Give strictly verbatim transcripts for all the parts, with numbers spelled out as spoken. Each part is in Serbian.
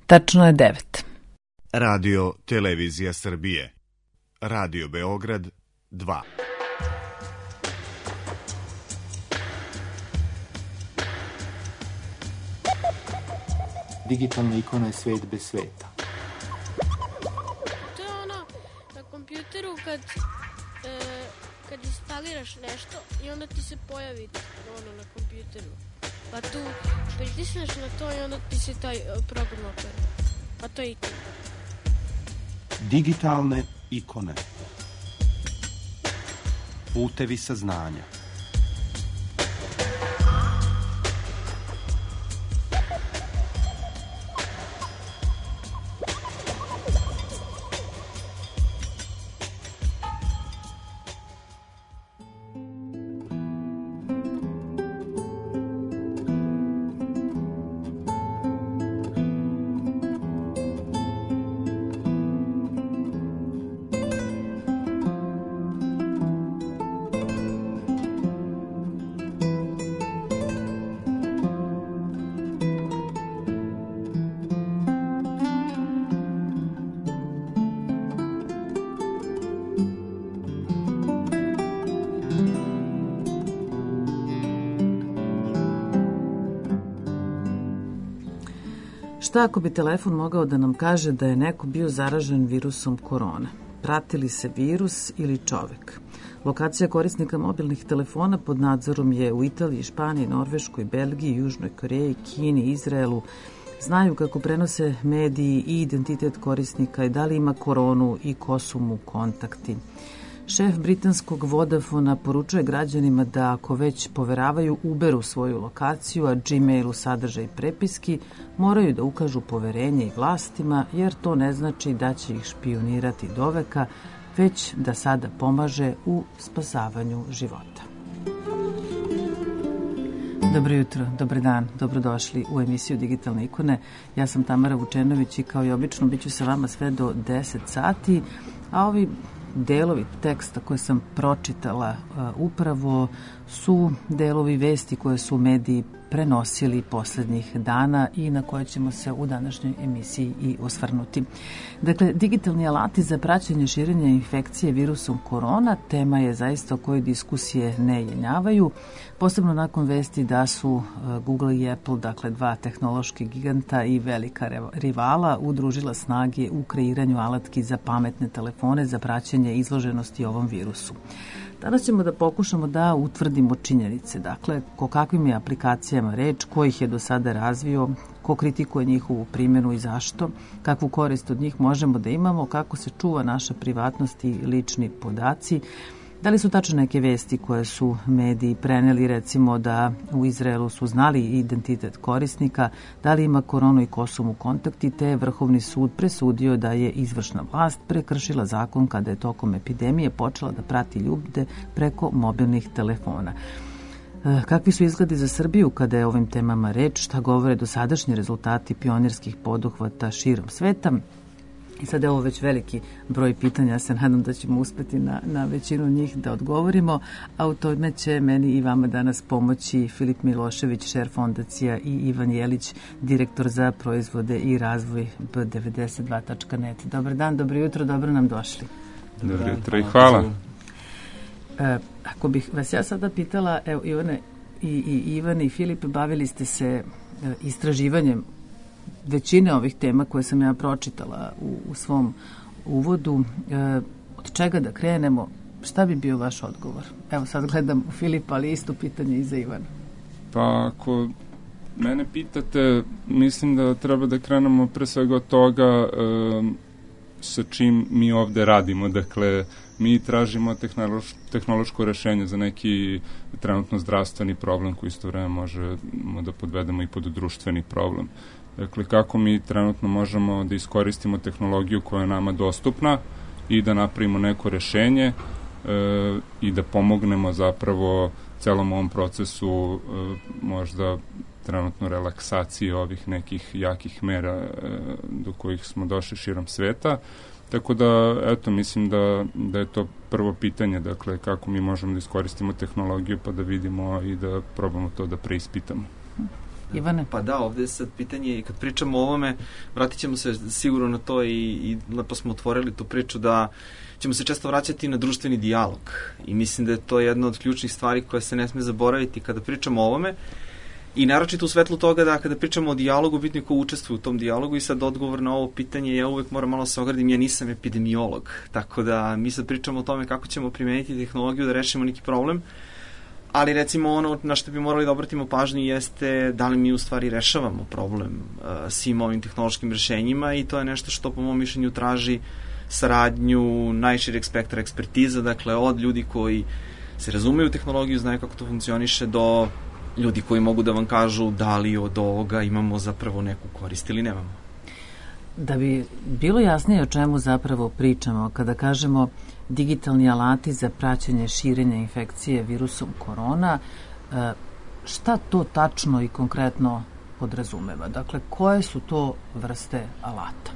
Tačno je devet. Radio Televizija Srbije. Radio Beograd dva. Digitalna ikona je svet bez sveta. To je ono na kompjuteru kad, e, kad instaliraš nešto i onda ti se pojavi ono na kompjuteru. Pa tu pritisneš na to i onda ti se taj program otvori. Pa to je ikona. Digitalne ikone. Putevi saznanja. Šta ako bi telefon mogao da nam kaže da je neko bio zaražen virusom korona? Prati li se virus ili čovek? Lokacija korisnika mobilnih telefona pod nadzorom je u Italiji, Španiji, Norveškoj, Belgiji, Južnoj Koreji, Kini, Izraelu. Znaju kako prenose mediji i identitet korisnika i da li ima koronu i ko su mu kontakti. Šef britanskog Vodafona poručuje građanima da ako već poveravaju Uberu svoju lokaciju, a Gmailu sadržaj prepiski, moraju da ukažu poverenje i vlastima, jer to ne znači da će ih špionirati doveka, već da sada pomaže u spasavanju života. Dobro jutro, dobar dan, dobrodošli u emisiju Digitalne ikone. Ja sam Tamara Vučenović i kao i obično bit ću sa vama sve do deset sati, a ovi delovi teksta koje sam pročitala uh, upravo su delovi vesti koje su mediji prenosili poslednjih dana i na koje ćemo se u današnjoj emisiji i osvrnuti. Dakle, digitalni alati za praćenje širenja infekcije virusom korona tema je zaista o kojoj diskusije ne jenjavaju, posebno nakon vesti da su Google i Apple, dakle dva tehnološki giganta i velika rivala, udružila snage u kreiranju alatki za pametne telefone za praćenje izloženosti ovom virusu. Danas ćemo da pokušamo da utvrdimo činjenice, dakle, o kakvim je aplikacijama reč, ko ih je do sada razvio, ko kritikuje njihovu primjenu i zašto, kakvu korist od njih možemo da imamo, kako se čuva naša privatnost i lični podaci. Da li su tačno neke vesti koje su mediji preneli, recimo da u Izraelu su znali identitet korisnika, da li ima koronu i ko su mu kontakti, te je Vrhovni sud presudio da je izvršna vlast prekršila zakon kada je tokom epidemije počela da prati ljude preko mobilnih telefona. Kakvi su izgledi za Srbiju kada je o ovim temama reč, šta govore dosadašnji rezultati pionirskih poduhvata širom sveta? I sad je ovo već veliki broj pitanja, ja se nadam da ćemo uspeti na, na većinu njih da odgovorimo, a u tome će meni i vama danas pomoći Filip Milošević, šer fondacija, i Ivan Jelić, direktor za proizvode i razvoj B devedeset dva tačka net. Dobar dan, dobro jutro, dobro nam došli. Dobro jutro i hvala. E, ako bih vas ja sada pitala, evo Ivane i, i Ivane i Filip, bavili ste se e, istraživanjem većine ovih tema koje sam ja pročitala u, u svom uvodu. E, od čega da krenemo? Šta bi bio vaš odgovor? Evo sad gledam u Filipa, ali isto pitanje i za Ivana. Pa ako mene pitate, mislim da treba da krenemo pre svega od toga e, sa čim mi ovde radimo. Dakle, mi tražimo tehnološ, tehnološko rešenje za neki trenutno zdravstveni problem koji isto vreme možemo da podvedemo i pod društveni problem. Dakle, kako mi trenutno možemo da iskoristimo tehnologiju koja je nama dostupna i da napravimo neko rešenje e, i da pomognemo zapravo celom ovom procesu e, možda trenutno relaksacije ovih nekih jakih mera e, do kojih smo došli širom sveta. Tako da, eto, mislim da, da je to prvo pitanje, dakle, kako mi možemo da iskoristimo tehnologiju pa da vidimo i da probamo to da preispitamo. Ivane? Pa da, ovde je sad pitanje, kad pričamo o ovome, vratit ćemo se sigurno na to i, i lepo smo otvorili tu priču da ćemo se često vraćati na društveni dijalog. I mislim da je to jedna od ključnih stvari koja se ne sme zaboraviti kada pričamo o ovome. I naročito u svetlu toga da kada pričamo o dijalogu, bitno je ko učestvuje u tom dijalogu i sad odgovor na ovo pitanje, ja uvek moram malo se ogradim, ja nisam epidemiolog, tako da mi sad pričamo o tome kako ćemo primeniti tehnologiju da rešimo neki problem, ali recimo ono na što bi morali da obratimo pažnju jeste da li mi u stvari rešavamo problem uh, svim ovim tehnološkim rešenjima i to je nešto što po mom mišljenju traži saradnju najšireg spektra ekspertiza, dakle od ljudi koji se razumeju u tehnologiju, znaju kako to funkcioniše, do ljudi koji mogu da vam kažu da li od ovoga imamo zapravo neku korist ili nemamo. Da bi bilo jasnije o čemu zapravo pričamo, kada kažemo digitalni alati za praćenje širenja infekcije virusom korona, šta to tačno i konkretno podrazumeva? Dakle, koje su to vrste alata?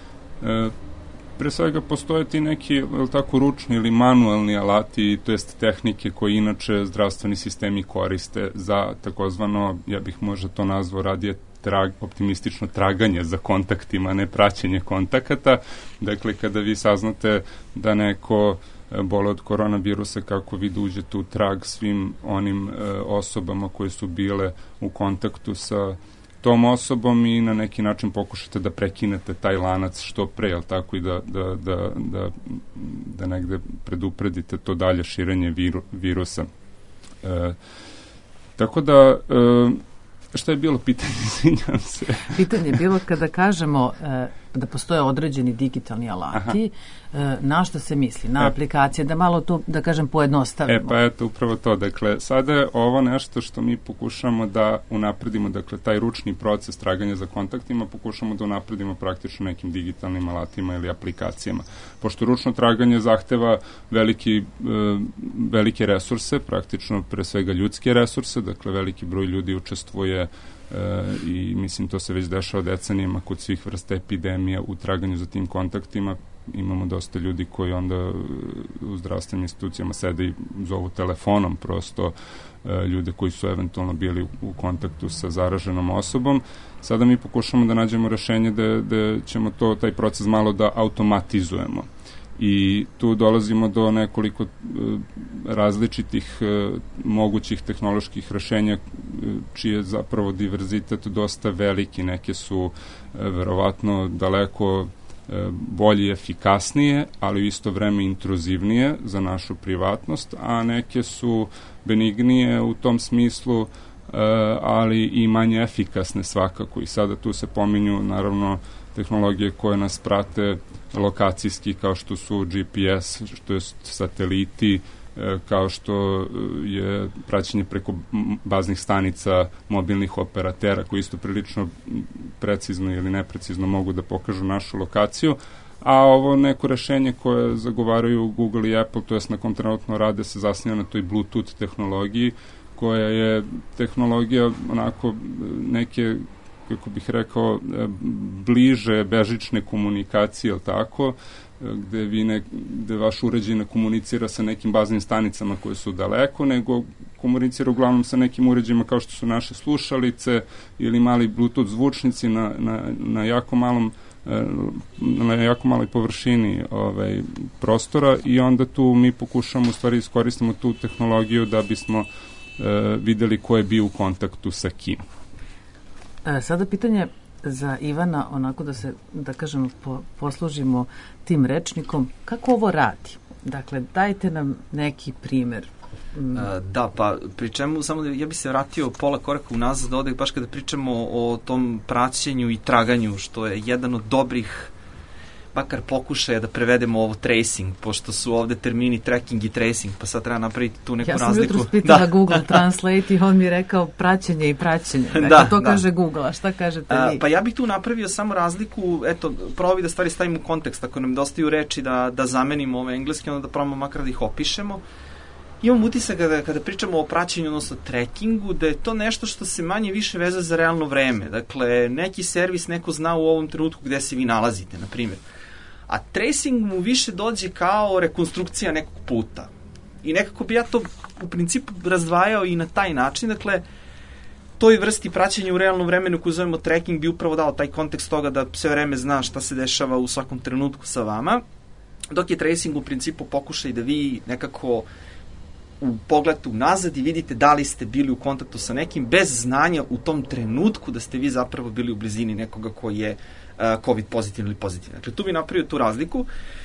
E, pre svega postoje ti neki tako ručni ili manuelni alati, to jest tehnike koje inače zdravstveni sistemi koriste za takozvano, ja bih možda to nazvao radije trag, optimistično traganje za kontaktima, ne praćenje kontakata. Dakle, kada vi saznate da neko bole od koronavirusa, kako vi uđete u trag svim onim e, osobama koje su bile u kontaktu sa tom osobom i na neki način pokušate da prekinete taj lanac što pre, jel tako, i da, da, da, da, da negde predupredite to dalje širenje viru, virusa. E, tako da, e, šta je bilo pitanje, izvinjam se? Pitanje je bilo kada kažemo e, da postoje određeni digitalni alati, e, na što se misli? Na e, aplikacije, da malo to, da kažem, pojednostavimo. E, pa eto, upravo to. Dakle, sada je ovo nešto što mi pokušamo da unapredimo, dakle, taj ručni proces traganja za kontaktima, pokušamo da unapredimo praktično nekim digitalnim alatima ili aplikacijama. Pošto ručno traganje zahteva veliki, e, velike resurse, praktično pre svega ljudske resurse, dakle, veliki broj ljudi učestvuje E, i mislim to se već dešava decenijama kod svih vrsta epidemija u traganju za tim kontaktima. Imamo dosta ljudi koji onda u zdravstvenim institucijama sede i zovu telefonom prosto e, ljude koji su eventualno bili u, u kontaktu sa zaraženom osobom. Sada mi pokušamo da nađemo rešenje da, da ćemo to, taj proces malo da automatizujemo. I tu dolazimo do nekoliko e, različitih e, mogućih tehnoloških rešenja e, čiji je zapravo diverzitet dosta veliki. Neke su e, verovatno daleko e, bolje i efikasnije, ali u isto vreme intruzivnije za našu privatnost, a neke su benignije u tom smislu, e, ali i manje efikasne svakako. I sada tu se pominju naravno tehnologije koje nas prate lokacijski, kao što su G P S, što je sateliti, kao što je praćenje preko baznih stanica mobilnih operatera, koji isto prilično precizno ili neprecizno mogu da pokažu našu lokaciju. A ovo neko rešenje koje zagovaraju Google i Apple, to jest na kom trenutno rade, se zasniva na toj Bluetooth tehnologiji, koja je tehnologija onako neke, kako bih rekao, bliže bežične komunikacije, ili tako, gde, vi ne, gde vaš uređaj ne komunicira sa nekim baznim stanicama koje su daleko, nego komunicira uglavnom sa nekim uređajima kao što su naše slušalice ili mali Bluetooth zvučnici na, na, na jako malom na jako maloj površini ovaj, prostora, i onda tu mi pokušamo u stvari iskoristimo tu tehnologiju da bismo e, videli ko je bio u kontaktu sa kim. E, sada pitanje za Ivana, onako da se, da kažemo, po, poslužimo tim rečnikom. Kako ovo radi? Dakle, dajte nam neki primer. Mm. A, da, pa pri čemu, samo da ja bi se vratio pola koraka unazad ovde, baš kada pričamo o tom praćenju i traganju, što je jedan od dobrih makar pokušaja da prevedemo ovo tracing, pošto su ovde termini tracking i tracing, pa sad treba napraviti tu neku razliku. Ja sam jutro spitala da. Google Translate i on mi je rekao praćenje i praćenje. Dakle, da, to da. Kaže Google, a šta kažete vi? A, pa ja bih tu napravio samo razliku, eto, probi da stvari stavimo u kontekst, ako nam dostaju reči da, da zamenimo ove engleske, onda da probamo makar da ih opišemo. Imam utisak kada, kada pričamo o praćenju, odnosno trackingu, da je to nešto što se manje više veze za realno vreme. Dakle, neki servis neko zna u ovom trenutku gde se vi nalazite, na primjer. A tracing mu više dođe kao rekonstrukcija nekog puta. I nekako bi ja to u principu razdvajao i na taj način. Dakle, toj vrsti praćenja u realnom vremenu koju zovemo tracking bi upravo dao taj kontekst toga da sve vreme zna šta se dešava u svakom trenutku sa vama, dok je tracing u principu pokušaj da vi nekako u pogledate unazad i vidite da li ste bili u kontaktu sa nekim bez znanja u tom trenutku da ste vi zapravo bili u blizini nekoga koji je uh, COVID pozitivno ili pozitivno. Dakle, tu bi napravio tu razliku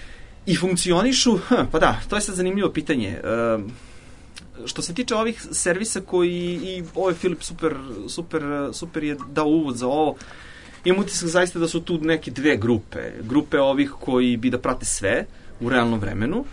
i funkcionišu, hm, pa da, to je sad zanimljivo pitanje. Uh, što se tiče ovih servisa koji, i ovo je Filip super, super, super je dao uvod za ovo, imam utisak zaista da su tu neke dve grupe. Grupe ovih koji bi da prate sve u realnom vremenu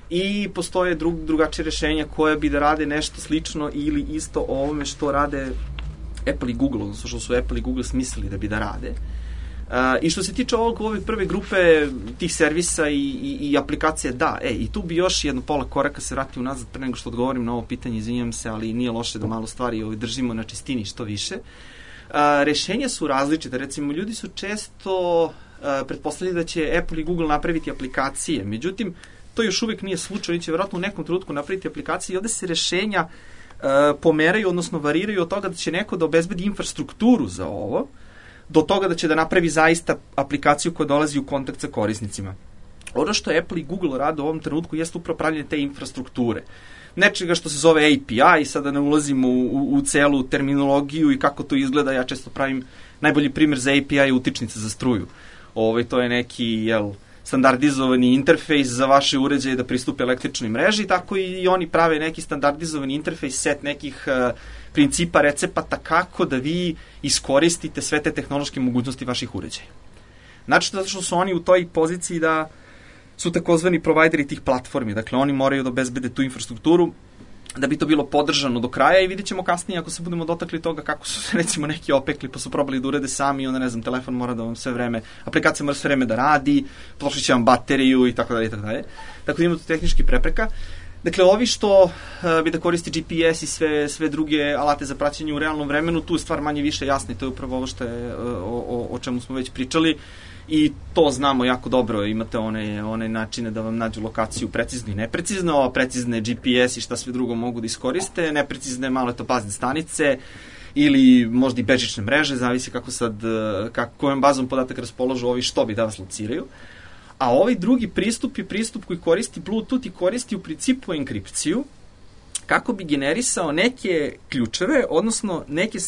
i postoje drug, drugačije rešenja koje bi da rade nešto slično ili isto o ovome što rade Apple i Google, odnosno što su Apple i Google smislili da bi da rade. Uh, I što se tiče ovog, ove prve grupe tih servisa i, i, i aplikacije, da, e, i tu bi još jedno pola koraka se vratio unazad pre nego što odgovorim na ovo pitanje, izvinjam se, ali nije loše da malo stvari ovaj, držimo na čistini što više. Uh, rešenja su različite, recimo ljudi su često uh, pretpostavili da će Apple i Google napraviti aplikacije, međutim, to još uvijek nije slučaj, oni će vjerojatno u nekom trenutku napraviti aplikacije i ovde se rešenja uh, pomeraju, odnosno variraju od toga da će neko da obezbedi infrastrukturu za ovo, do toga da će da napravi zaista aplikaciju koja dolazi u kontakt sa korisnicima. Ono što Apple i Google rade u ovom trenutku jeste upravo pravljanje te infrastrukture. Nečega što se zove A P I, i sada ne ulazimo u, u, u celu terminologiju i kako to izgleda, ja često pravim najbolji primjer za A P I utičnice za struju. Ovaj, to je neki, jel, standardizovani interfejs za vaše uređaje da pristupe električnoj mreži, tako i oni prave neki standardizovani interfejs, set nekih uh, principa, recepata kako da vi iskoristite sve te tehnološke mogućnosti vaših uređaja. Znači, zato što su oni u toj poziciji da su takozvani provajderi tih platformi, dakle oni moraju da obezbede tu infrastrukturu da bi to bilo podržano do kraja i vidjet ćemo kasnije ako se budemo dotakli toga kako su se recimo neki opekli pa su probali da urede sami i onda ne znam, telefon mora da vam sve vreme, aplikacija mora sve vreme da radi, potrošit će vam bateriju i tako dalje i tako dalje. Tako da ima tu tehnički prepreka. Dakle, ovi što uh, bi da koristi G P S i sve, sve druge alate za praćenje u realnom vremenu, tu je stvar manje više jasna i to je upravo ovo što je, uh, o, o čemu smo već pričali i to znamo jako dobro, imate one, one načine da vam nađu lokaciju precizno i neprecizno, a precizne G P S i šta sve drugo mogu da iskoriste, neprecizne malo to bazne stanice ili možda i bežične mreže, zavisi kako sad, kako, kojom bazom podataka raspoložu ovi što bi da vas lociraju. A ovaj drugi pristup je pristup koji koristi Bluetooth i koristi u principu enkripciju kako bi generisao neke ključeve, odnosno neke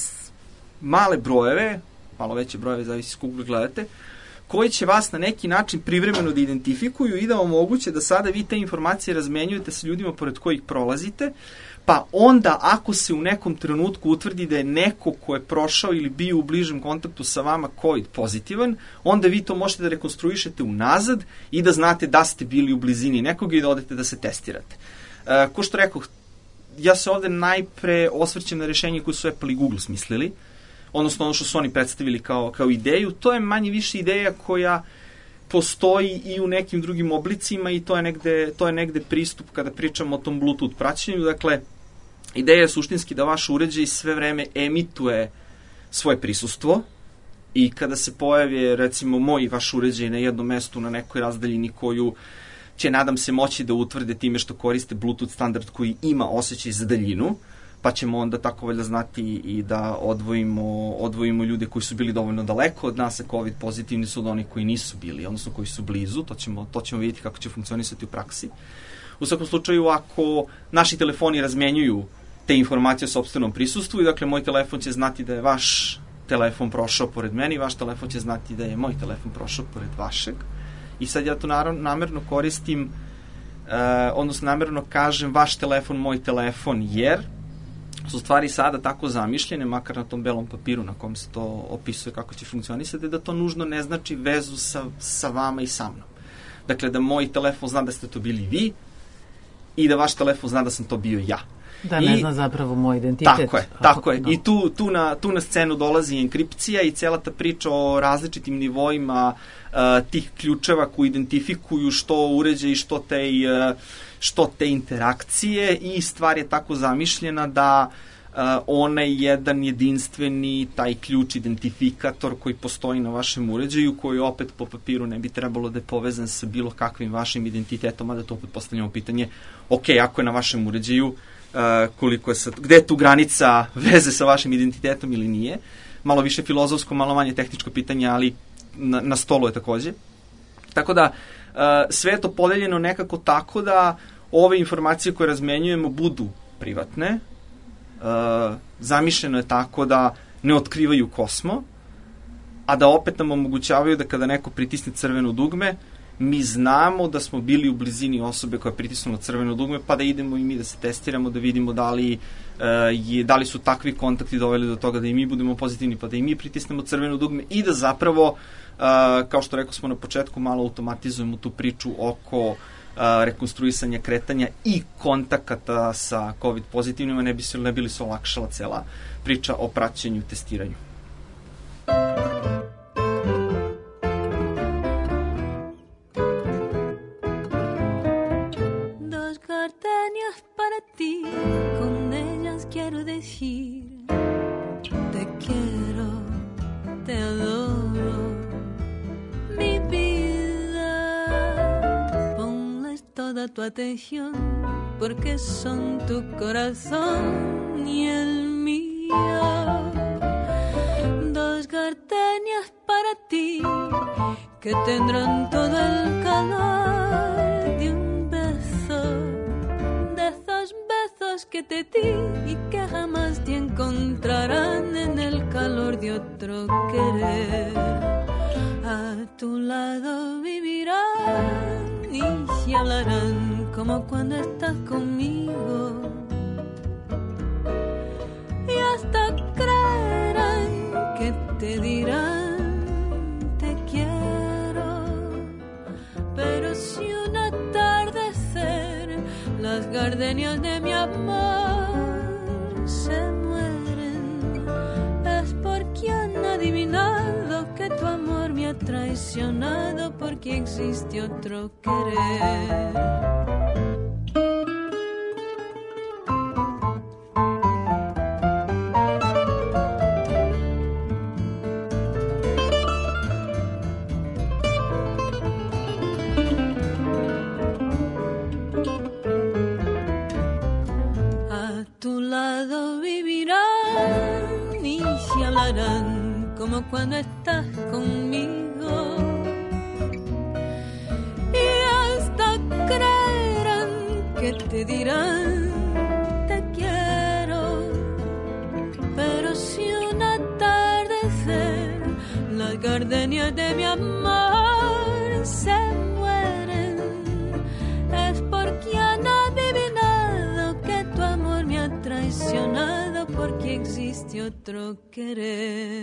male brojeve, malo veće brojeve, zavisi kako gledate, koji će vas na neki način privremeno da identifikuju i da omoguće da sada vi te informacije razmenjujete sa ljudima pored kojih prolazite, pa onda ako se u nekom trenutku utvrdi da je neko ko je prošao ili bio u bližem kontaktu sa vama COVID pozitivan, onda vi to možete da rekonstruišete unazad i da znate da ste bili u blizini nekoga i da odete da se testirate. E, ko što rekao, ja se ovde najpre osvrćem na rešenje koje su Apple i Google smislili, odnosno ono što su oni predstavili kao, kao ideju, to je manje više ideja koja postoji i u nekim drugim oblicima i to je negde, to je negde pristup kada pričamo o tom Bluetooth praćenju. Dakle, ideja je suštinski da vaš uređaj sve vreme emituje svoje prisustvo i kada se pojavi, recimo, moj vaš uređaj na jednom mestu na nekoj razdaljini koju će, nadam se, moći da utvrde time što koriste Bluetooth standard koji ima osjećaj za daljinu, pa ćemo onda tako valjda znati i da odvojimo, odvojimo ljude koji su bili dovoljno daleko od nas, a COVID pozitivni su od onih koji nisu bili, odnosno koji su blizu, to ćemo, to ćemo vidjeti kako će funkcionisati u praksi. U svakom slučaju, ako naši telefoni razmenjuju te informacije o sopstvenom prisustvu i dakle moj telefon će znati da je vaš telefon prošao pored meni, vaš telefon će znati da je moj telefon prošao pored vašeg. I sad ja to naravno namerno koristim, uh, odnosno namerno kažem vaš telefon, moj telefon, jer su stvari sada tako zamišljene, makar na tom belom papiru na kom se to opisuje kako će funkcionisati, da to nužno ne znači vezu sa, sa vama i sa mnom. Dakle, da moj telefon zna da ste to bili vi i da vaš telefon zna da sam to bio ja. Da ne I, zna zapravo moj identitet. Tako je, tako je. No. I tu, tu, na, tu na scenu dolazi enkripcija i cela ta priča o različitim nivoima uh, tih ključeva koji identifikuju što uređaj i što te, uh, što te interakcije i stvar je tako zamišljena da uh, onaj jedan jedinstveni taj ključ identifikator koji postoji na vašem uređaju, koji opet po papiru ne bi trebalo da je povezan sa bilo kakvim vašim identitetom, a da to opet postavljamo pitanje, ok, ako je na vašem uređaju, uh, koliko je sad, gde je tu granica veze sa vašim identitetom ili nije. Malo više filozofsko, malo manje tehničko pitanje, ali na, na stolu je takođe. Tako da, uh, sve je to podeljeno nekako tako da ove informacije koje razmenjujemo budu privatne. Uh, zamišljeno je tako da ne otkrivaju kosmo, a da opet nam omogućavaju da kada neko pritisne crveno dugme, mi znamo da smo bili u blizini osobe koja je pritisnula crveno dugme, pa da idemo i mi da se testiramo, da vidimo da li, uh, je, da li su takvi kontakti doveli do toga da i mi budemo pozitivni, pa da i mi pritisnemo crveno dugme i da zapravo, uh, kao što rekao smo na početku, malo automatizujemo tu priču oko uh, rekonstruisanja kretanja i kontakata sa COVID pozitivnima, ne bi se, ne bi li se olakšala cela priča o praćenju i testiranju. Dos gardenias para ti, con ellas quiero decir te quiero, te adoro, mi vida. Ponles toda tu atención, porque son tu corazón y el mío. Dos gardenias para ti, que tendrán todo el calor de un beso, de esos besos que te di y que jamás te encontrarán en el calor de otro querer. A tu lado vivirán y se hablarán como cuando estás conmigo, y hasta creerán que te dirán te quiero. Pero si un atardecer las gardenias de mi amor se mueren, es porque han adivinado que tu amor me ha traicionado, porque existe otro querer. Como cuando estás conmigo, y hasta creerán que te dirán te quiero. Pero si un atardecer las gardenias de mi amor se mueren, es porque han adivinado que tu amor me ha traicionado, porque existe otro querer.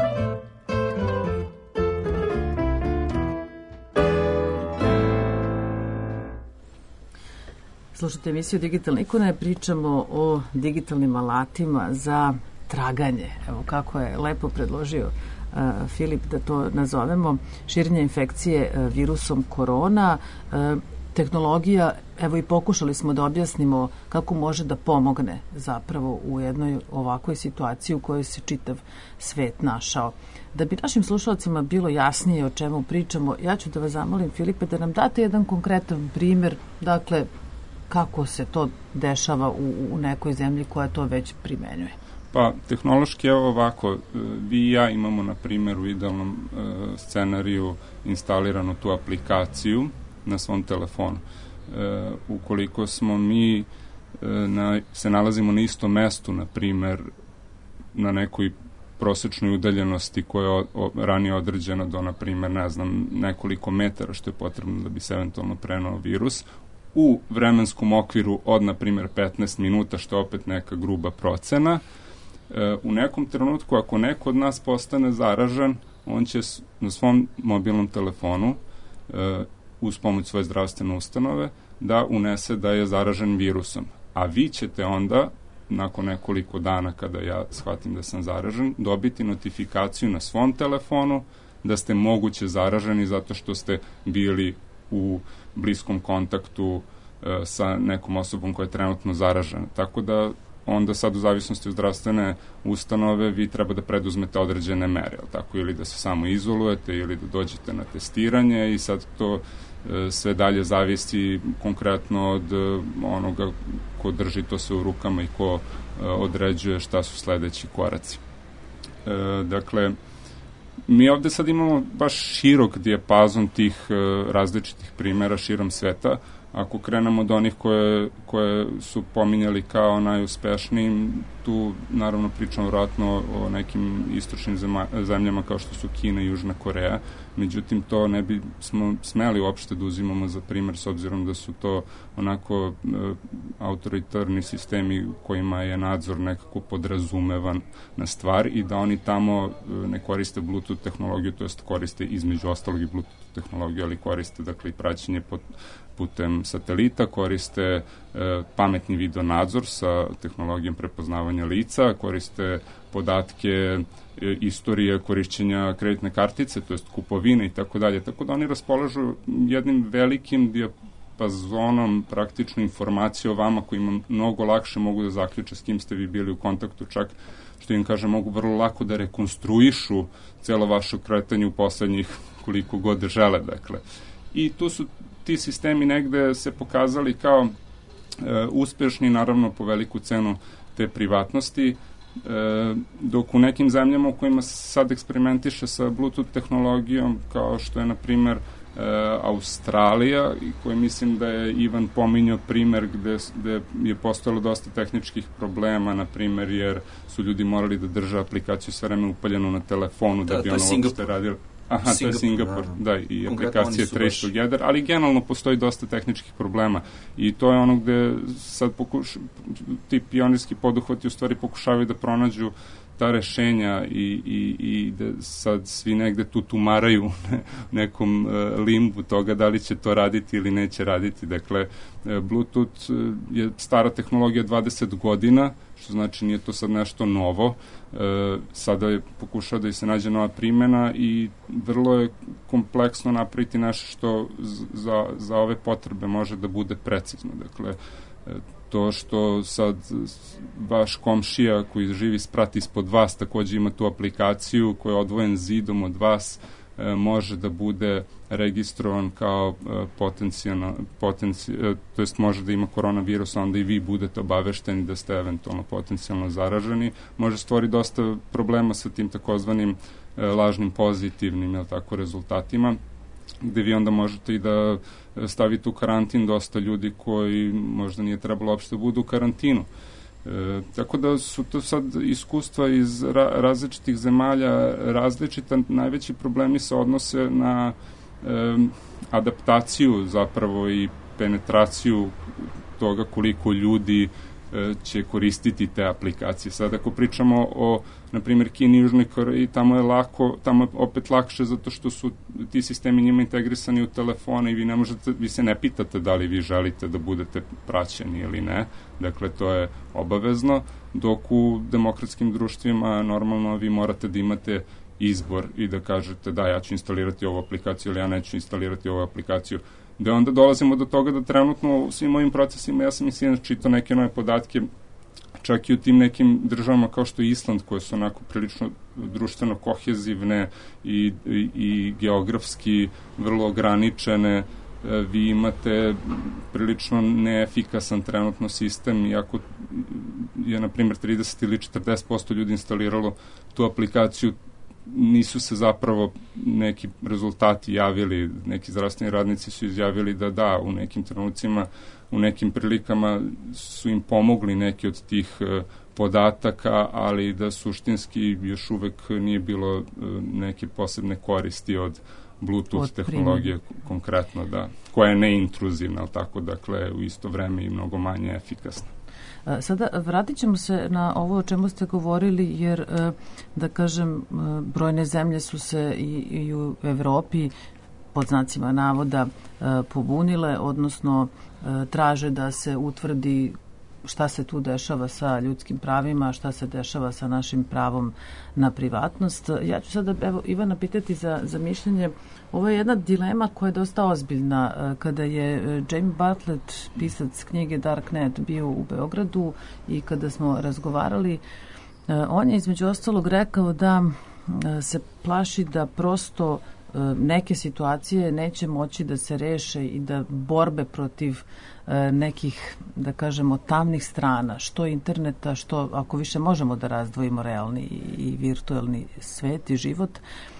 Slušajte emisiju Digitalne ikone, pričamo o digitalnim alatima za traganje. Evo kako je lepo predložio uh, Filip da to nazovemo, širenje infekcije uh, virusom korona. Uh, tehnologija, evo i pokušali smo da objasnimo kako može da pomogne zapravo u jednoj ovakvoj situaciji u kojoj se čitav svet našao. Da bi našim slušalcima bilo jasnije o čemu pričamo, ja ću da vas zamolim, Filipe, da nam date jedan konkretan primer, dakle, kako se to dešava u, u nekoj zemlji koja to već primenjuje. Pa, tehnološki je ovako, vi i ja imamo, na primjer, u idealnom e, scenariju instaliranu tu aplikaciju na svom telefonu. E, ukoliko smo mi e, na, se nalazimo na istom mestu, na primjer, na nekoj prosečnoj udaljenosti koja je o, o, ranije određena do, na primjer, ne znam, nekoliko metara što je potrebno da bi se eventualno prenao virus, u vremenskom okviru od, na primjer, petnaest minuta, što je opet neka gruba procena. E, u nekom trenutku, ako neko od nas postane zaražen, on će na svom mobilnom telefonu, e, uz pomoć svoje zdravstvene ustanove, da unese da je zaražen virusom. A vi ćete onda, nakon nekoliko dana kada ja shvatim da sam zaražen, dobiti notifikaciju na svom telefonu da ste moguće zaraženi zato što ste bili u bliskom kontaktu e, sa nekom osobom koja je trenutno zaražena. Tako da onda sad u zavisnosti od zdravstvene ustanove vi treba da preduzmete određene mere, tako, ili da se samo izolujete ili da dođete na testiranje i sad to e, sve dalje zavisi konkretno od e, onoga ko drži to sve u rukama i ko e, određuje šta su sledeći koraci. E, dakle, mi ovde sad imamo baš širok dijapazon tih e, različitih primera širom sveta. Ako krenemo od onih koje, koje su pominjali kao najuspešnijim, tu naravno pričamo vratno o nekim istočnim zema, zemljama kao što su Kina i Južna Koreja, međutim to ne bi smo smeli uopšte da uzimamo za primer s obzirom da su to onako e, autoritarni sistemi kojima je nadzor nekako podrazumevan na stvar i da oni tamo e, ne koriste Bluetooth tehnologiju, to jest koriste između ostalog i Bluetooth tehnologiju, ali koriste dakle i praćenje pod putem satelita, koriste e, pametni video nadzor sa tehnologijom prepoznavanja lica, koriste podatke e, istorije korišćenja kreditne kartice, to jest kupovine i tako dalje. Tako da oni raspolažu jednim velikim dijapazonom praktično informacije o vama kojima mnogo lakše mogu da zaključe s kim ste vi bili u kontaktu, čak što im kaže mogu vrlo lako da rekonstruišu celo vaše kretanje u poslednjih koliko god žele. Dakle. I tu su ti sistemi negde se pokazali kao e, uspešni, naravno po veliku cenu te privatnosti, e, dok u nekim zemljama u kojima se sad eksperimentiše sa Bluetooth tehnologijom, kao što je, na primer, e, Australija, i koji mislim da je Ivan pominjao primer gde, gde je postojalo dosta tehničkih problema, na primer, jer su ljudi morali da drže aplikaciju sve vreme upaljenu na telefonu da, da bi ono uopšte radilo. Aha, Singapur, to je Singapur, da, i aplikacije Trace Together, ali generalno postoji dosta tehničkih problema i to je ono gde sad pokuš, ti pionirski poduhvati u stvari pokušavaju da pronađu ta rešenja i, i, i da sad svi negde tu tumaraju u nekom uh, limbu toga da li će to raditi ili neće raditi. Dakle, uh, Bluetooth uh, je stara tehnologija dvadeset godina, što znači nije to sad nešto novo. Uh, sada je pokušao da i se nađe nova primjena i vrlo je kompleksno napraviti nešto što za, za ove potrebe može da bude precizno. Dakle, uh, to što sad vaš komšija koji živi sprat ispod vas takođe ima tu aplikaciju koja je odvojen zidom od vas, e, može da bude registrovan kao e, potencijalno, potenci, e, to jest može da ima koronavirus, onda i vi budete obavešteni da ste eventualno potencijalno zaraženi. Može stvori dosta problema sa tim takozvanim e, lažnim pozitivnim, jel tako, rezultatima, gde vi onda možete i da stavite u karantin dosta ljudi koji možda nije trebalo uopšte da budu u karantinu. E, tako da su to sad iskustva iz ra različitih zemalja različita. Najveći problemi se odnose na e, adaptaciju zapravo i penetraciju toga koliko ljudi e, će koristiti te aplikacije. Sad ako pričamo o, na primjer, Kini i Južnoj Koreji, tamo je lako, tamo je opet lakše zato što su ti sistemi njima integrisani u telefone i vi ne možete, vi se ne pitate da li vi želite da budete praćeni ili ne. Dakle, to je obavezno, dok u demokratskim društvima normalno vi morate da imate izbor i da kažete da ja ću instalirati ovu aplikaciju ili ja neću instalirati ovu aplikaciju. Da onda dolazimo do toga da trenutno u svim ovim procesima, ja sam i sinoć čitao neke nove podatke, čak i u tim nekim državama kao što je Island, koje su onako prilično društveno kohezivne i, i, i geografski vrlo ograničene, vi imate prilično neefikasan trenutno sistem, iako je, na primjer, trideset ili četrdeset posto ljudi instaliralo tu aplikaciju, nisu se zapravo neki rezultati javili, neki zdravstveni radnici su izjavili da da, u nekim trenucima, u nekim prilikama su im pomogli neki od tih e, podataka, ali da suštinski još uvek nije bilo e, neke posebne koristi od Bluetooth od tehnologije konkretno, da, koja je neintruzivna, ali tako, dakle, u isto vreme i mnogo manje efikasna. Sada vratit ćemo se na ovo o čemu ste govorili, jer, da kažem, brojne zemlje su se i, i u Evropi pod znacima navoda pobunile, odnosno traže da se utvrdi šta se tu dešava sa ljudskim pravima, šta se dešava sa našim pravom na privatnost. Ja ću sada, evo, Ivana pitati za, za mišljenje. Ovo je jedna dilema koja je dosta ozbiljna. Kada je Jamie Bartlett, pisac knjige Darknet, bio u Beogradu i kada smo razgovarali, on je između ostalog rekao da se plaši da prosto neke situacije neće moći da se reše i da borbe protiv nekih, da kažemo, tamnih strana, što interneta, što, ako više možemo da razdvojimo realni i virtualni svet i život,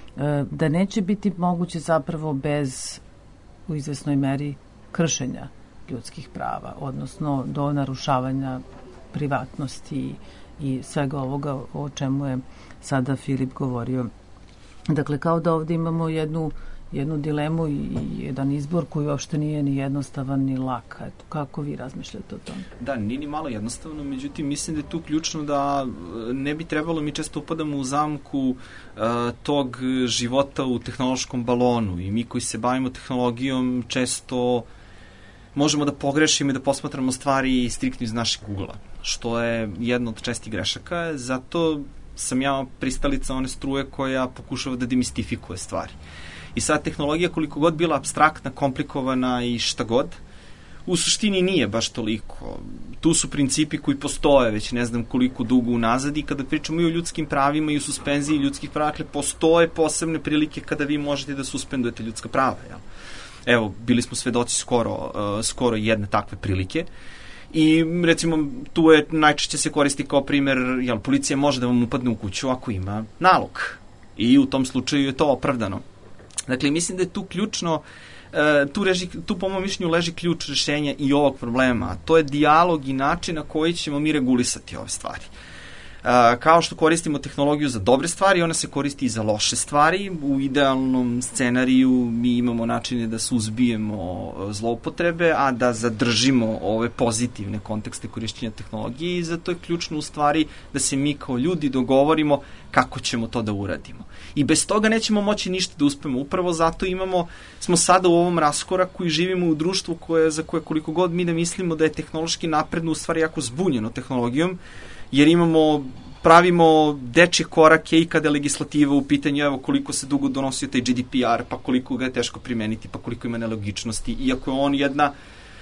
da neće biti moguće zapravo bez, u izvesnoj meri, kršenja ljudskih prava, odnosno do narušavanja privatnosti i svega ovoga o čemu je sada Filip govorio. Dakle, kao da ovdje imamo jednu, jednu dilemu i jedan izbor koji uopšte nije ni jednostavan ni lak. Eto, kako vi razmišljate o tome? Da, nije ni malo jednostavno, međutim, mislim da je tu ključno da ne bi trebalo, mi često upadamo u zamku uh, tog života u tehnološkom balonu i mi koji se bavimo tehnologijom često možemo da pogrešimo i da posmatramo stvari striktno iz našeg ugla, što je jedna od čestih grešaka, zato sam ja pristalica one struje koja pokušava da demistifikuje stvari. I sad tehnologija koliko god bila apstraktna, komplikovana i šta god, u suštini nije baš toliko. Tu su principi koji postoje već ne znam koliko dugo unazad i kada pričamo i o ljudskim pravima i o suspenziji ljudskih prava, dakle, postoje posebne prilike kada vi možete da suspendujete ljudska prava. Jel? Evo, bili smo svedoci skoro, uh, skoro jedne takve prilike. I recimo tu je najčešće se koristi kao primjer, jel, policija može da vam upadne u kuću ako ima nalog i u tom slučaju je to opravdano. Dakle, mislim da je tu ključno, tu, reži, tu po mojom mišljenju leži ključ rešenja i ovog problema, a to je dijalog i način na koji ćemo mi regulisati ove stvari. Kao što koristimo tehnologiju za dobre stvari, ona se koristi i za loše stvari. U idealnom scenariju mi imamo načine da suzbijemo zloupotrebe, a da zadržimo ove pozitivne kontekste korišćenja tehnologije i zato je ključno u stvari da se mi kao ljudi dogovorimo kako ćemo to da uradimo. I bez toga nećemo moći ništa da uspemo. Upravo zato imamo, smo sada u ovom raskoraku i živimo u društvu koje, za koje koliko god mi da mislimo da je tehnološki napredno, u stvari jako zbunjeno tehnologijom, jer imamo, pravimo dečje korake i kada je legislativa u pitanju, evo koliko se dugo donosio taj G D P R, pa koliko ga je teško primeniti, pa koliko ima nelogičnosti, iako je on jedna,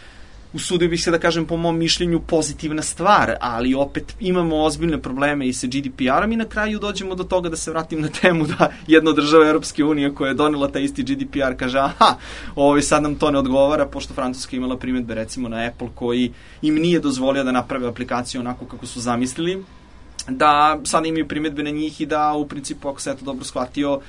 usudio bih se da kažem po mom mišljenju, pozitivna stvar, ali opet imamo ozbiljne probleme i sa G D P R-om i na kraju dođemo do toga, da se vratim na temu, da jedna država Europske unije koja je donela taj isti G D P R kaže, aha, ovaj, sad nam to ne odgovara, pošto Francuska imala primjedbe recimo na Apple koji im nije dozvolio da naprave aplikaciju onako kako su zamislili, da sada imaju primjedbe na njih i da u principu, ako se to dobro shvatio,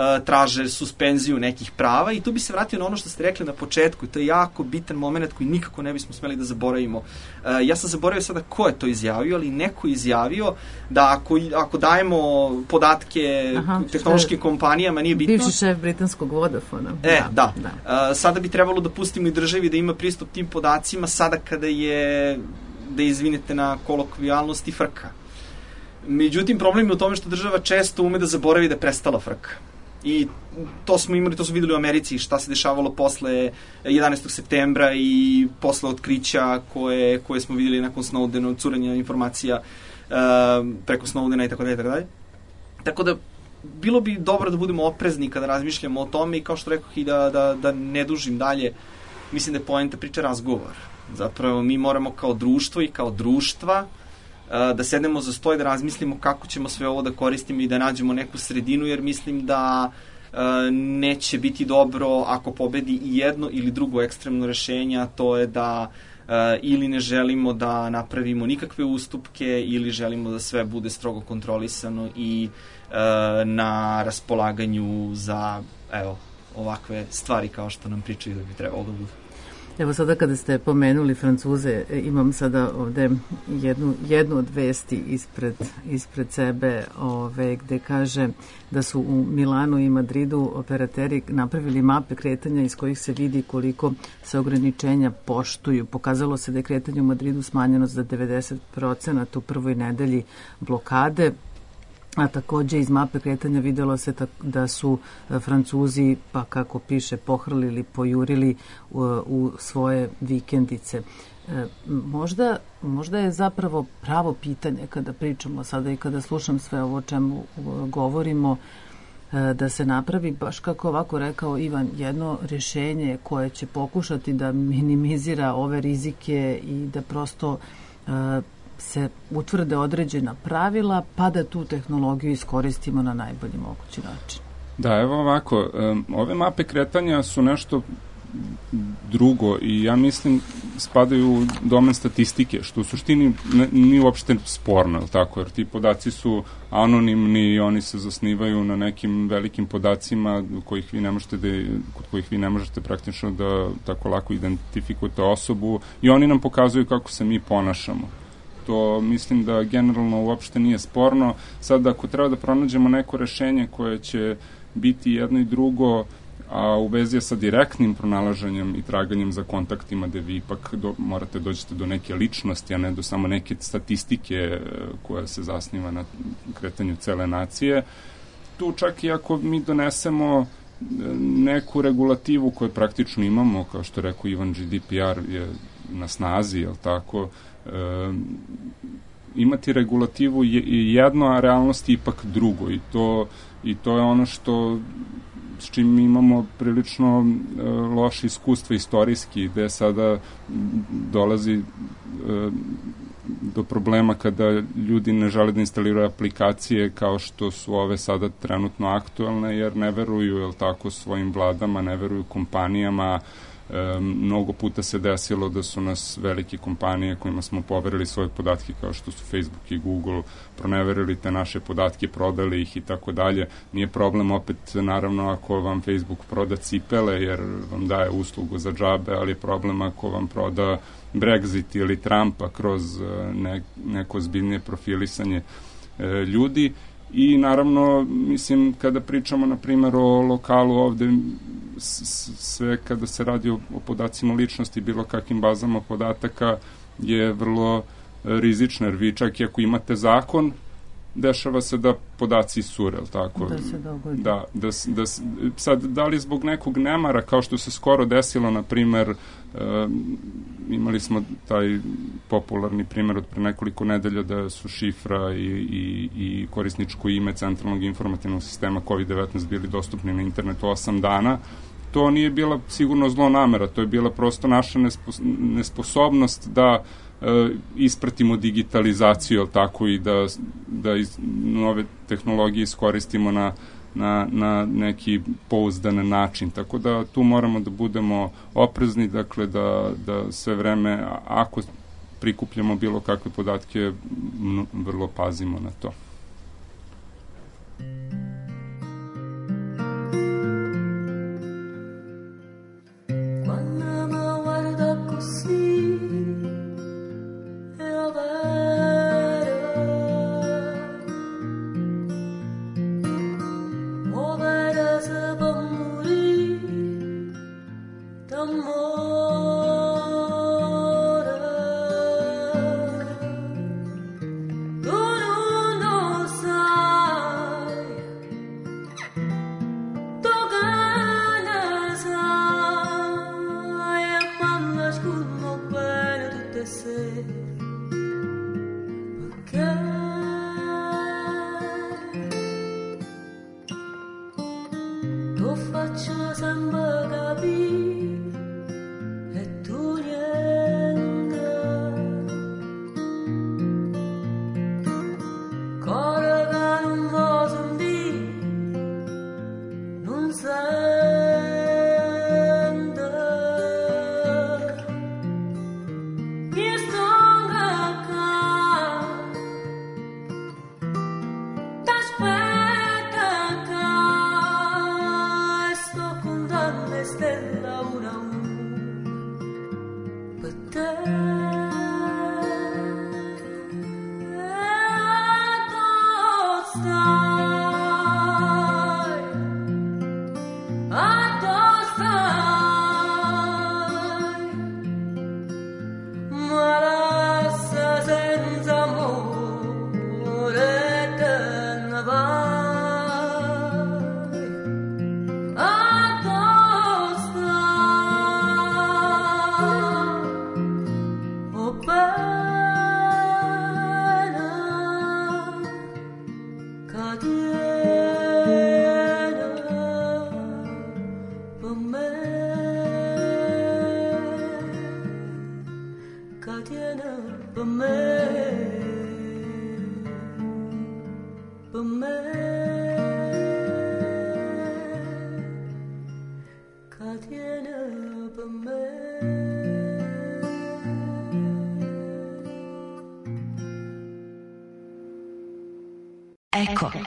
traže suspenziju nekih prava i tu bi se vratio na ono što ste rekli na početku i to je jako bitan moment koji nikako ne bismo smeli da zaboravimo. Ja sam zaboravio sada ko je to izjavio, ali neko je izjavio da ako, ako dajemo podatke Aha, tehnološkim je, kompanijama, nije bitno. Bivši šef britanskog Vodafona. E, da. da. da. Sada bi trebalo da pustimo i državi da ima pristup tim podacima sada kada je, da izvinete na kolokvijalnosti, frka. Međutim, problem je u tome što država često ume da zaboravi da je prestala frka. I to smo imali, to smo videli u Americi, šta se dešavalo posle jedanaestog septembra i posle otkrića koje, koje smo videli nakon Snowdena, curenja informacija uh, preko Snowdena i tako dalje, tako dalje. Tako da, bilo bi dobro da budemo oprezni kada razmišljamo o tome i kao što rekoh i da, da, da ne dužim dalje, mislim da je poenta priče razgovor. Zapravo, mi moramo kao društvo i kao društva da sednemo za sto i da razmislimo kako ćemo sve ovo da koristimo i da nađemo neku sredinu, jer mislim da e, neće biti dobro ako pobedi i jedno ili drugo ekstremno rešenje, a to je da e, ili ne želimo da napravimo nikakve ustupke ili želimo da sve bude strogo kontrolisano i e, na raspolaganju za, evo, ovakve stvari kao što nam pričaju da bi trebalo da budu. Evo sada kada ste pomenuli Francuze, imam sada ovde jednu, jednu od vesti ispred, ispred sebe ove, gde kaže da su u Milanu i Madridu operateri napravili mape kretanja iz kojih se vidi koliko se ograničenja poštuju. Pokazalo se da je kretanje u Madridu smanjeno za devedeset procenata u prvoj nedelji blokade. A takođe iz mape kretanja videlo se da su Francuzi, pa kako piše, pohrlili, pojurili u, u svoje vikendice. E, možda, možda je zapravo pravo pitanje kada pričamo sada i kada slušam sve ovo o čemu govorimo, e, da se napravi, baš kako ovako rekao Ivan, jedno rješenje koje će pokušati da minimizira ove rizike i da prosto e, se utvrde određena pravila, pa da tu tehnologiju iskoristimo na najbolji mogući način. Da, evo ovako, um, ove mape kretanja su nešto drugo i ja mislim spadaju u domen statistike, što u suštini nije uopšte sporno, tako, jer ti podaci su anonimni i oni se zasnivaju na nekim velikim podacima kojih vi ne možete da, kod kojih vi ne možete praktično da tako lako identifikujete osobu i oni nam pokazuju kako se mi ponašamo. To mislim da generalno uopšte nije sporno. Sad, ako treba da pronađemo neko rešenje koje će biti jedno i drugo, a u vezi je sa direktnim pronalaženjem i traganjem za kontaktima, gde vi ipak do, morate dođete do neke ličnosti, a ne do samo neke statistike koja se zasniva na kretanju cele nacije. Tu čak i ako mi donesemo neku regulativu koju praktično imamo, kao što je rekao Ivan, G D P R je na snazi, je li tako, e, imati regulativu je jedno, a realnost je ipak drugo i to, i to je ono što s čim mi imamo prilično e, loše iskustva istorijski, gde sada dolazi e, do problema kada ljudi ne žele da instaliraju aplikacije kao što su ove sada trenutno aktuelne, jer ne veruju, jel tako, svojim vladama, ne veruju kompanijama. E, mnogo puta se desilo da su nas velike kompanije kojima smo poverili svoje podatke kao što su Facebook i Google proneverili te naše podatke, prodali ih i tako dalje. Nije problem opet naravno ako vam Facebook proda cipele jer vam daje uslugu za džabe, ali je problem ako vam proda Brexit ili Trumpa kroz ne, neko zbiljnije profilisanje e, ljudi. I naravno, mislim, kada pričamo na primjer o lokalu ovde, sve kada se radi o, o podacima ličnosti, bilo kakvim bazama podataka je vrlo rizično, jer vi čak i ako imate zakon, dešava se da podaci iscure, tako? Da se dogodi. Da, da, da, sad, da li zbog nekog nemara, kao što se skoro desilo, na primer, um, imali smo taj popularni primer od pre nekoliko nedelja da su šifra i, i, i korisničko ime centralnog informativnog sistema kovid devetnaest bili dostupni na internetu osam dana. To nije bila sigurno zlo namera, to je bila prosto naša nespos, nesposobnost da e, ispratimo digitalizaciju, tako, i da, da iz, nove tehnologije iskoristimo na, na, na neki pouzdan način. Tako da tu moramo da budemo oprezni, dakle da, da sve vreme, ako prikupljamo bilo kakve podatke, m, vrlo pazimo na to. Adostai per me, Catena per me, per me, Catena per me. Eko.